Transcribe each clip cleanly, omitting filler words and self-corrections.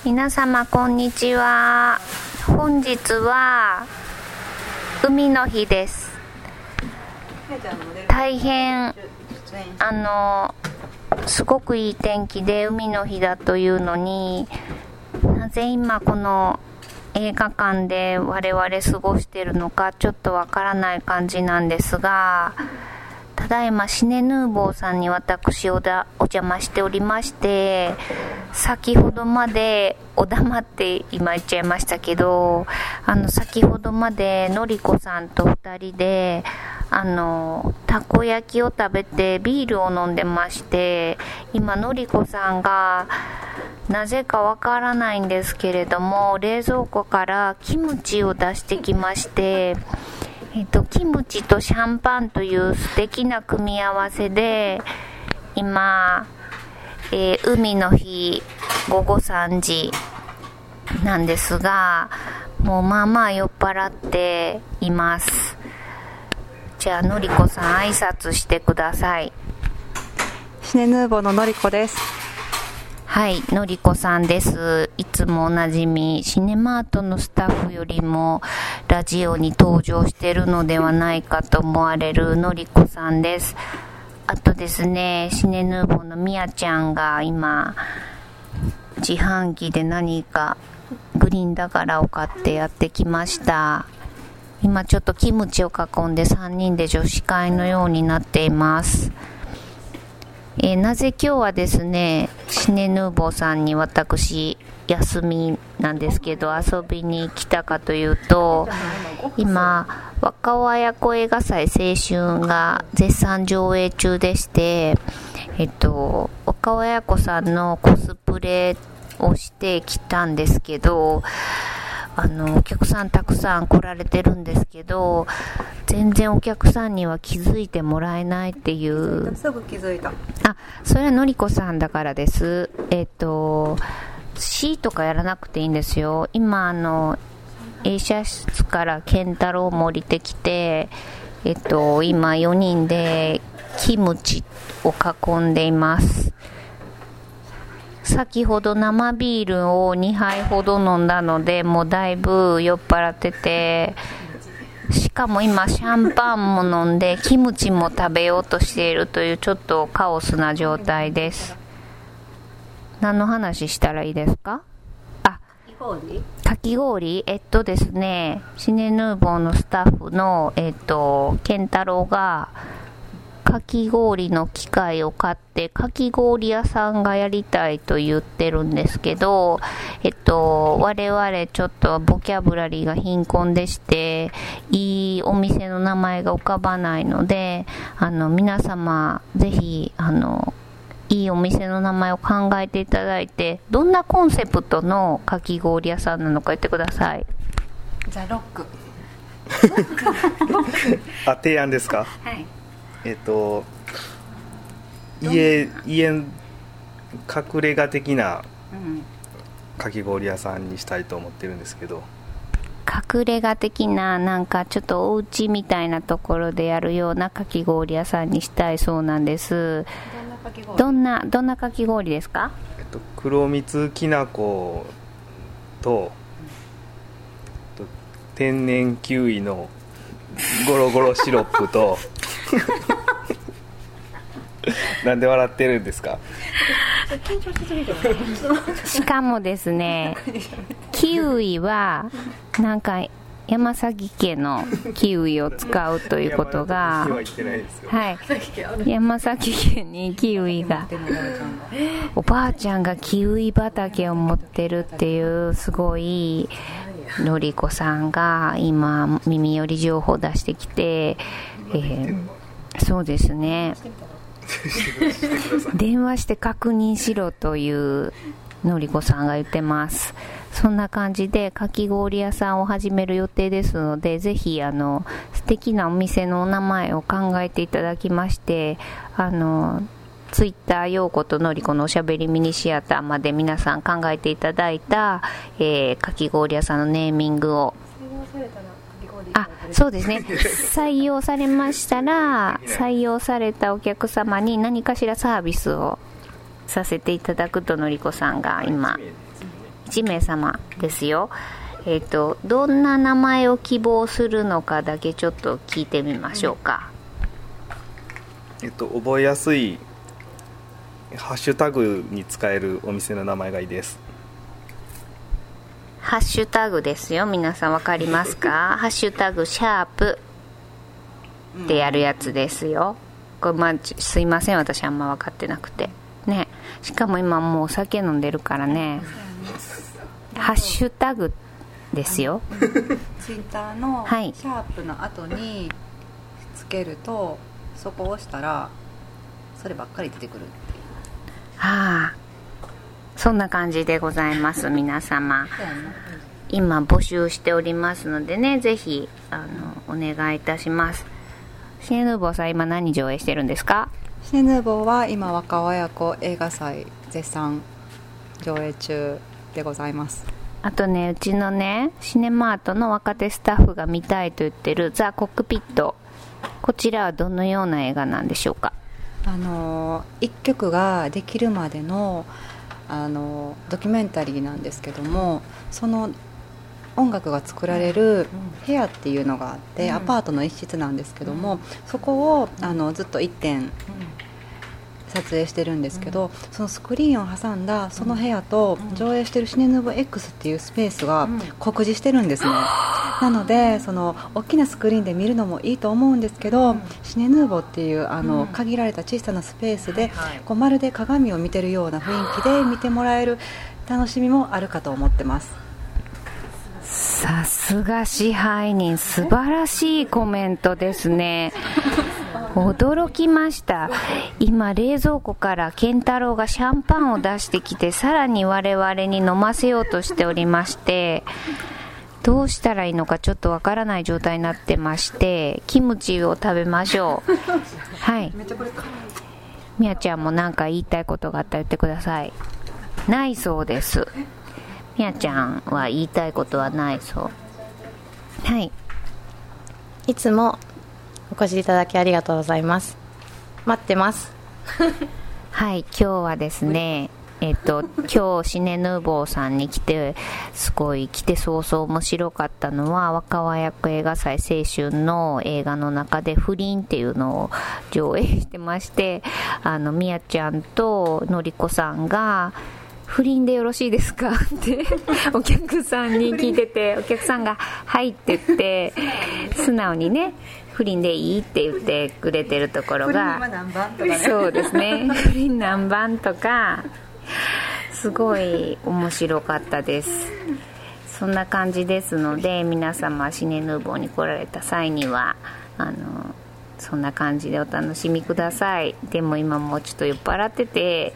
皆様こんにちは。本日は海の日です。大変すごくいい天気で海の日だというのに、なぜ今この映画館で我々過ごしているのかちょっとわからない感じなんですが、ただいまシネヌーボーさんに私お邪魔しておりまして、先ほどまでお黙って今言っちゃいましたけど、先ほどまでのりこさんと2人でたこ焼きを食べてビールを飲んでまして、今のりこさんがなぜかわからないんですけれども冷蔵庫からキムチを出してきまして、キムチとシャンパンという素敵な組み合わせで今、海の日午後3時なんですが、もうまあまあ酔っ払っています。じゃあのりこさん挨拶してください。 シネヌーボーののりこです。 はい、のりこさんです。いつもおなじみシネマートのスタッフよりもラジオに登場しているのではないかと思われるのりこさんです。あとですね、シネヌーボーのみやちゃんが今自販機で何かグリーンだからを買ってやってきました。今ちょっとキムチを囲んで3人で女子会のようになっています。なぜ今日はですね、シネヌーボーさんに私休みなんですけど遊びに来たかというと、今若尾綾子映画祭青春が絶賛上映中でして、若尾綾子さんのコスプレをしてきたんですけど、お客さんたくさん来られてるんですけど、全然お客さんには気づいてもらえないっていう。 すぐ気づいた。 それはのりこさんだからです。C とかやらなくていいんですよ。今映写室から健太郎も降りてきて、今4人でキムチを囲んでいます。先ほど生ビールを2杯ほど飲んだので、もうだいぶ酔っ払ってて、しかも今シャンパンも飲んでキムチも食べようとしているというちょっとカオスな状態です。何の話したらいいですか？かき氷ですね、シネヌーボーのスタッフの健太郎がかき氷の機械を買ってかき氷屋さんがやりたいと言ってるんですけど、我々ちょっとボキャブラリーが貧困でしていいお店の名前が浮かばないので、皆様ぜひいいお店の名前を考えていただいて、どんなコンセプトのかき氷屋さんなのか言ってください。 ザ・ロック提案ですか？ はい。 家隠れ家的なかき氷屋さんにしたいと思ってるんですけど、 隠れ家的な、なんかちょっとお家みたいなところでやるようなかき氷屋さんにしたいそうなんです。どんなかき氷ですか？ 黒蜜きな粉と天然キウイのゴロゴロシロップとなんで笑ってるんですか？ しかもですね、キウイはなんか山崎家のキウイを使うということが、はい、山崎家にキウイが、おばあちゃんがキウイ畑を持ってるっていうすごいのりこさんが今耳寄り情報を出してきて、そうですね、電話して確認しろというのりこさんが言ってます。そんな感じでかき氷屋さんを始める予定ですので、ぜひ素敵なお店のお名前を考えていただきまして、ツイッターようことのりこのおしゃべりミニシアターまで皆さん考えていただいた、かき氷屋さんのネーミングを、そうですね、採用されましたら採用されたお客様に何かしらサービスをさせていただくとのりこさんが今 1名様ですよ。どんな名前を希望するのかだけちょっと聞いてみましょうか。 覚えやすいハッシュタグに使えるお店の名前がいいです。 ハッシュタグですよ。皆さん分かりますか？ハッシュタグシャープってやるやつですよ。これすいません、私あんま分かってなくてね。しかも今もうお酒飲んでるからね。ハッシュタグですよ。 ツイッターのシはい、 ャープの後につけると、そこを押したらそればっかり出てくるっていう。 はあ、そんな感じでございます。皆様今募集しておりますのでね、ぜひお願いいたします。シネヌーボーさん今何上映してるんですか？ シネヌーボーは今若親子映画祭絶賛上映中でございます。 あとね、うちのねシネマートの若手スタッフが見たいと言ってるザ・コックピット、こちらはどのような映画なんでしょうか？ 一曲ができるまでのドキュメンタリーなんですけども、その音楽が作られる部屋っていうのがあって、アパートの一室なんですけども、そこをずっと一点撮影してるんですけど、そのスクリーンを挟んだその部屋と上映してるシネヌーボ X っていうスペースが酷似してるんですね。なのでその大きなスクリーンで見るのもいいと思うんですけど、シネヌーボっていう限られた小さなスペースでこうまるで鏡を見てるような雰囲気で見てもらえる楽しみもあるかと思ってます。 さすが支配人、素晴らしいコメントですね。驚きました。今冷蔵庫から健太郎がシャンパンを出してきて、さらに我々に飲ませようとしておりまして、どうしたらいいのかちょっとわからない状態になってまして、キムチを食べましょう。はい、みやちゃんも何か言いたいことがあったら言ってください。ないそうです。みやちゃんは言いたいことはないそう。はい、 いつもお越しいただきありがとうございます。待ってますはい、今日はですね、今日シネヌーボーさんに来て、すごい来て早々面白かったのは、若葉役映画祭青春の映画の中で不倫っていうのを上映してまして、みやちゃんとのりこさんが不倫でよろしいですかってお客さんに聞いてて、お客さんがはいって言って素直にね、不倫でいいって言ってくれてるところが、そうですね、不倫何番とかすごい面白かったです。そんな感じですので、皆様シネヌーボーに来られた際にはそんな感じでお楽しみください。でも今もうちょっと酔っ払ってて、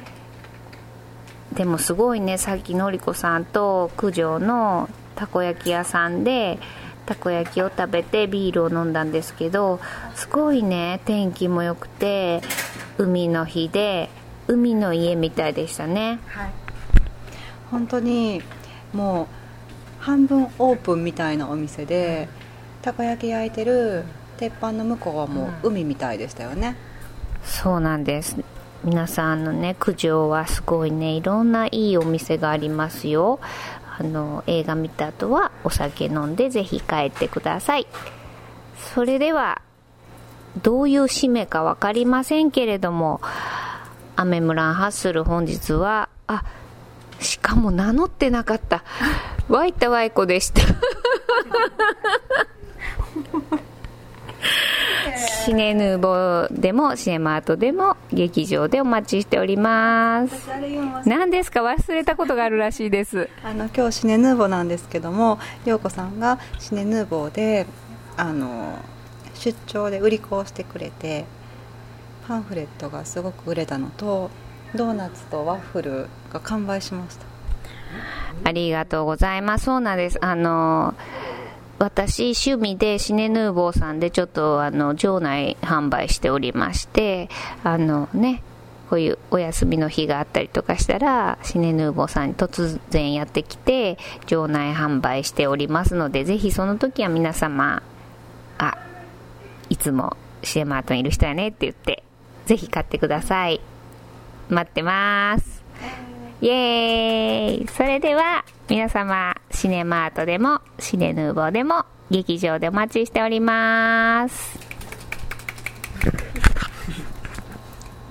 でもすごいね、さっきのりこさんと九条のたこ焼き屋さんでたこ焼きを食べてビールを飲んだんですけど、すごいね、天気も良くて海の日で海の家みたいでしたね。 はい、本当にもう半分オープンみたいなお店で、たこ焼き焼いてる鉄板の向こうはもう海みたいでしたよね。 そうなんです。皆さんのね、九条はすごいね、いろんないいお店がありますよ。映画見た後はお酒飲んでぜひ帰ってください。それではどういう締めか分かりませんけれども、アメムランハッスル本日は、しかも名乗ってなかった、ワイタワイコでしたシネヌーボーでもシネマートでも劇場でお待ちしております。何ですか？忘れたことがあるらしいです。 今日シネヌーボーなんですけども、陽子さんがシネヌーボーで出張で売り子をしてくれて、パンフレットがすごく売れたのと、ドーナツとワッフルが完売しました。 ありがとうございます。そうなんです。私趣味でシネヌーボーさんでちょっと場内販売しておりまして、こういうお休みの日があったりとかしたらシネヌーボーさんに突然やってきて場内販売しておりますので、ぜひその時は皆様、いつもシネマートにいる人やねって言ってぜひ買ってください。待ってます。 イエーイ。それでは皆様、シネマートでもシネヌーボーでも劇場でお待ちしております。